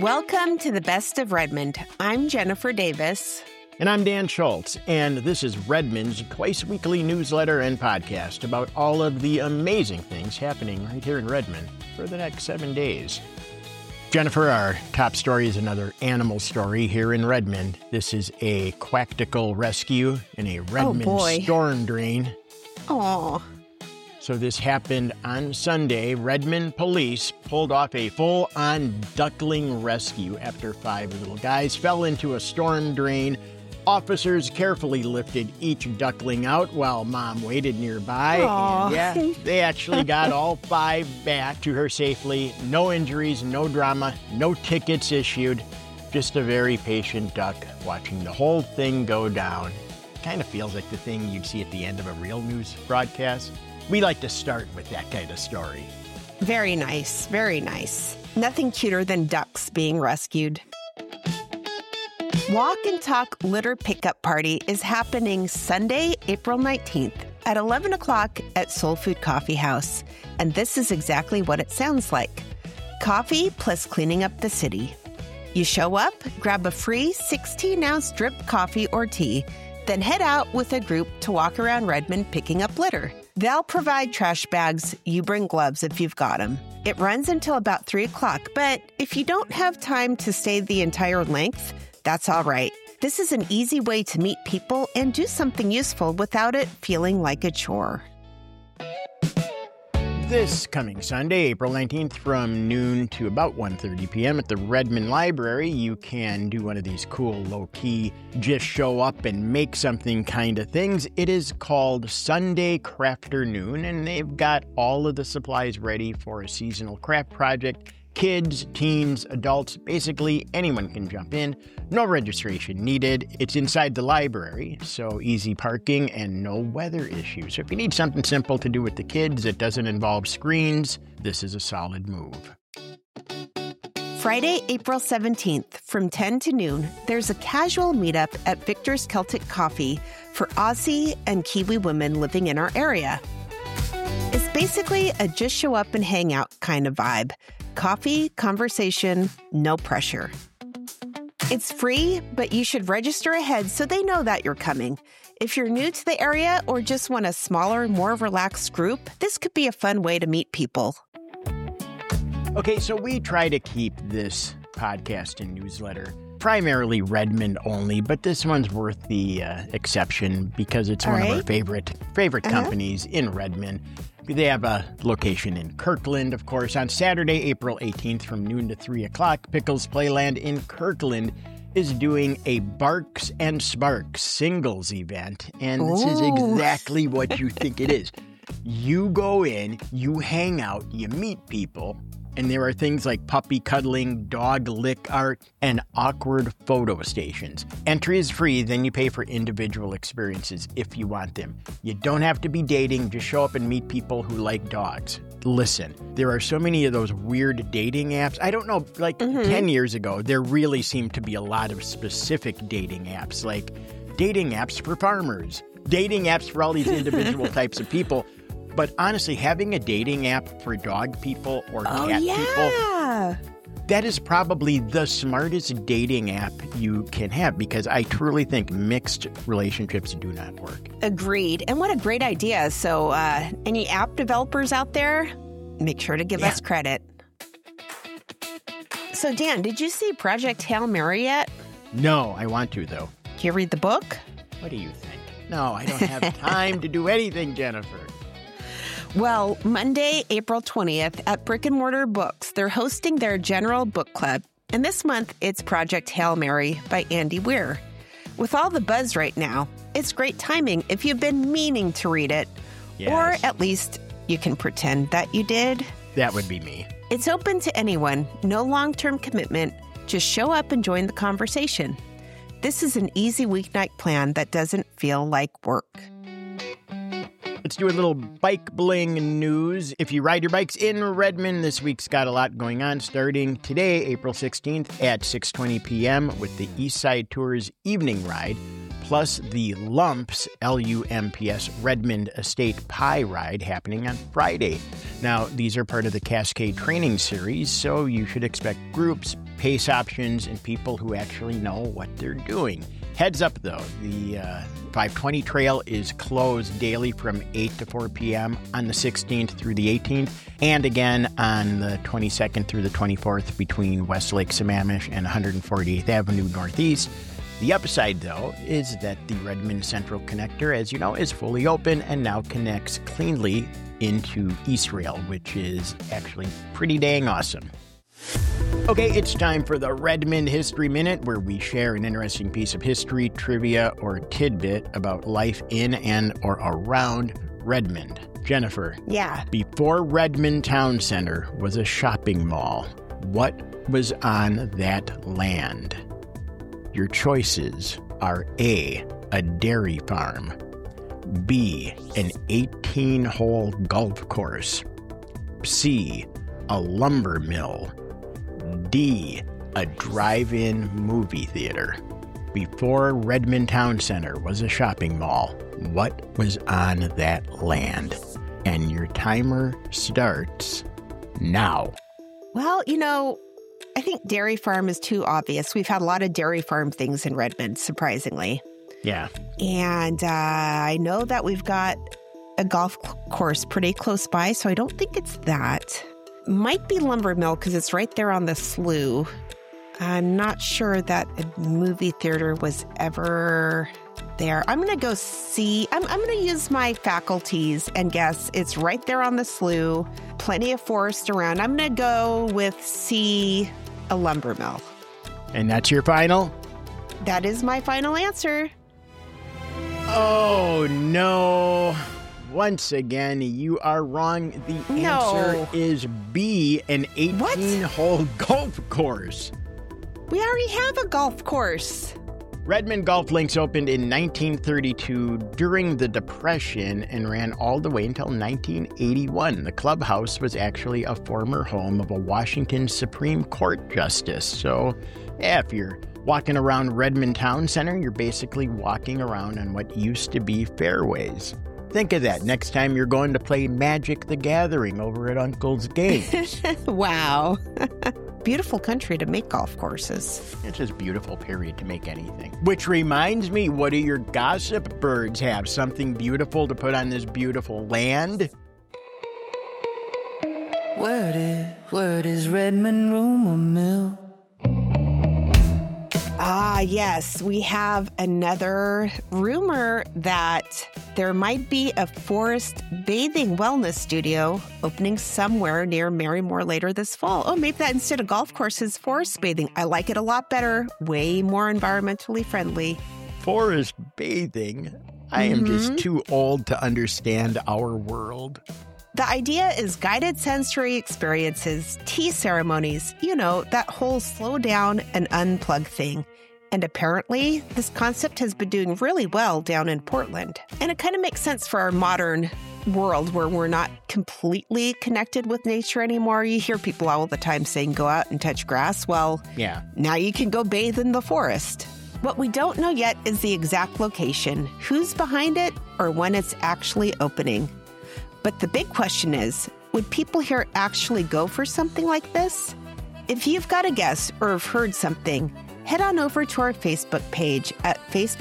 Welcome to the Best of Redmond. I'm Jennifer Davis. And I'm Dan Schultz, and this is Redmond's twice-weekly newsletter and podcast about all of the amazing things happening right here in Redmond for the next 7 days. Jennifer, our top story is another animal story here in Redmond. This is a quactical rescue in a Redmond storm drain. Aw. So this happened on Sunday. Redmond police pulled off a full-on duckling rescue after 5 little guys fell into a storm drain. Officers carefully lifted each duckling out while Mom waited nearby. Aww. And they actually got all 5 back to her safely. No injuries, no drama, no tickets issued. Just a very patient duck watching the whole thing go down. Kind of feels like the thing you'd see at the end of a real news broadcast. We like to start with that kind of story. Very nice, very nice. Nothing cuter than ducks being rescued. Walk and Talk Litter Pickup Party is happening Sunday, April 19th at 11 o'clock at Soul Food Coffee House. And this is exactly what it sounds like. Coffee plus cleaning up the city. You show up, grab a free 16-ounce drip coffee or tea, then head out with a group to walk around Redmond picking up litter. They'll provide trash bags. You bring gloves if you've got them. It runs until about 3 o'clock, but if you don't have time to stay the entire length, that's all right. This is an easy way to meet people and do something useful without it feeling like a chore. This coming Sunday, April 19th, from noon to about 1:30 p.m. at the Redmond Library, you can do one of these cool, low-key, just show up and make something kind of things. It is called Sunday Crafternoon, and they've got all of the supplies ready for a seasonal craft project. Kids, teens, adults, basically anyone can jump in. No registration needed. It's inside the library, so easy parking and no weather issues. So if you need something simple to do with the kids that doesn't involve screens, this is a solid move. Friday, April 17th, from 10 to noon, there's a casual meetup at Victor's Celtic Coffee for Aussie and Kiwi women living in our area. It's basically a just show up and hang out kind of vibe. Coffee, conversation, no pressure. It's free, but you should register ahead so they know that you're coming. If you're new to the area or just want a smaller, more relaxed group, this could be a fun way to meet people. Okay, so we try to keep this podcast and newsletter primarily Redmond only, but this one's worth the exception because it's one of our favorite companies in Redmond. They have a location in Kirkland, of course. On Saturday, April 18th from noon to 3 o'clock, Pickles Playland in Kirkland is doing a Barks and Sparks singles event. And this is exactly what you think it is. You go in, you hang out, you meet people, and there are things like puppy cuddling, dog lick art, and awkward photo stations. Entry is free, then you pay for individual experiences if you want them. You don't have to be dating, just show up and meet people who like dogs. Listen, there are so many of those weird dating apps. I don't know, 10 years ago, there really seemed to be a lot of specific dating apps, like dating apps for farmers, dating apps for all these individual types of people. But honestly, having a dating app for dog people or cat people, that is probably the smartest dating app you can have because I truly think mixed relationships do not work. Agreed. And what a great idea. So any app developers out there, make sure to give us credit. So Dan, did you see Project Hail Mary yet? No, I want to, though. Can you read the book? What do you think? No, I don't have time to do anything, Jennifer. Well, Monday, April 20th at Brick and Mortar Books, they're hosting their general book club. And this month, it's Project Hail Mary by Andy Weir. With all the buzz right now, it's great timing if you've been meaning to read it. Yes. Or at least you can pretend that you did. That would be me. It's open to anyone, no long-term commitment. Just show up and join the conversation. This is an easy weeknight plan that doesn't feel like work. Let's do a little bike bling news. If you ride your bikes in Redmond, this week's got a lot going on, starting today, April 16th at 6:20 p.m. with the East Side Tours Evening Ride. plus the Lumps, Lumps, Redmond Estate Pie Ride happening on Friday. Now, these are part of the Cascade Training Series, so you should expect groups, pace options, and people who actually know what they're doing. Heads up, though, the 520 trail is closed daily from 8 to 4 p.m. on the 16th through the 18th, and again on the 22nd through the 24th between Westlake Sammamish and 148th Avenue Northeast. The upside, though, is that the Redmond Central Connector, as you know, is fully open and now connects cleanly into East Rail, which is actually pretty dang awesome. Okay, it's time for the Redmond History Minute, where we share an interesting piece of history, trivia, or tidbit about life in and or around Redmond. Jennifer. Yeah. Before Redmond Town Center was a shopping mall, what was on that land? Your choices are A, a dairy farm, B, an 18-hole golf course, C, a lumber mill, D, a drive-in movie theater. Before Redmond Town Center was a shopping mall, what was on that land? And your timer starts now. Well, I think dairy farm is too obvious. We've had a lot of dairy farm things in Redmond, surprisingly. Yeah. And I know that we've got a golf course pretty close by, so I don't think it's that. Might be lumber mill because it's right there on the slough. I'm not sure that a movie theater was ever there. I'm going to go C. I'm going to use my faculties and guess it's right there on the slough. Plenty of forest around. I'm going to go with C, a lumber mill. And that's your final? That is my final answer. Oh, no. Once again, you are wrong. The answer is B, an 18-hole golf course. We already have a golf course. Redmond Golf Links opened in 1932 during the Depression and ran all the way until 1981. The clubhouse was actually a former home of a Washington Supreme Court justice. So, if you're walking around Redmond Town Center, you're basically walking around on what used to be fairways. Think of that next time you're going to play Magic the Gathering over at Uncle's Games. Wow. Beautiful country to make golf courses. It's just beautiful, period, to make anything. Which reminds me, what do your gossip birds have? Something beautiful to put on this beautiful land? Word is Redmond rumor mill. Ah, yes. We have another rumor that there might be a forest bathing wellness studio opening somewhere near Marymoor later this fall. Oh, maybe that instead of golf courses, forest bathing. I like it a lot better. Way more environmentally friendly. Forest bathing? I am just too old to understand our world. The idea is guided sensory experiences, tea ceremonies, that whole slow down and unplug thing. And apparently, this concept has been doing really well down in Portland. And it kind of makes sense for our modern world where we're not completely connected with nature anymore. You hear people all the time saying, go out and touch grass. Well, yeah. Now you can go bathe in the forest. What we don't know yet is the exact location, who's behind it, or when it's actually opening. But the big question is, would people here actually go for something like this? If you've got a guess or have heard something, head on over to our Facebook page at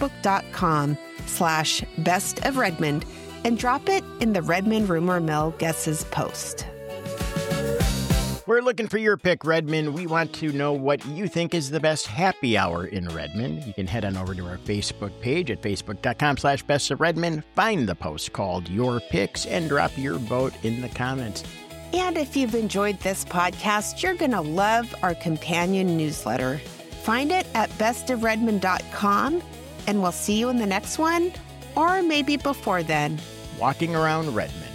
facebook.com/bestofredmond and drop it in the Redmond Rumor Mill Guesses post. We're looking for your pick, Redmond. We want to know what you think is the best happy hour in Redmond. You can head on over to our Facebook page at facebook.com/bestofredmond. Find the post called Your Picks and drop your vote in the comments. And if you've enjoyed this podcast, you're going to love our companion newsletter. Find it at bestofredmond.com, and we'll see you in the next one, or maybe before then. Walking around Redmond.